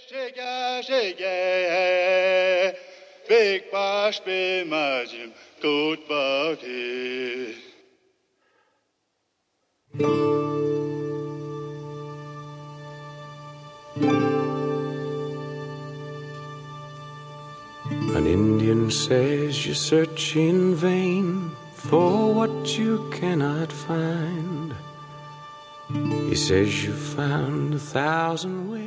shake, big bash be majim, good bucky. An Indian says you search in vain for what you cannot find. He says you found 1,000 ways